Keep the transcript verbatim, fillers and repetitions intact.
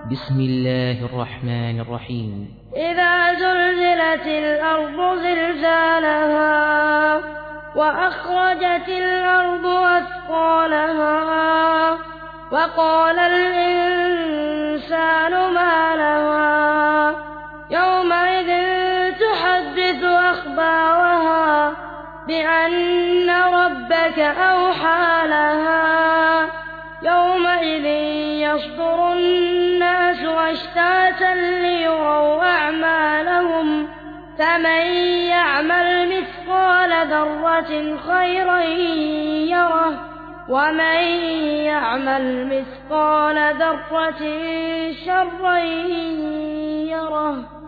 بسم الله الرحمن الرحيم إذا زلزلت الأرض زلزالها وأخرجت الأرض أثقالها وقال الإنسان ما لها يومئذ تحدث أخبارها بأن ربك أوحى لها يومئذ يصدر الناس أشتاتا ليروا أعمالهم فمن يعمل مثقال ذرة خيرا يره ومن يعمل مثقال ذرة شرا يره.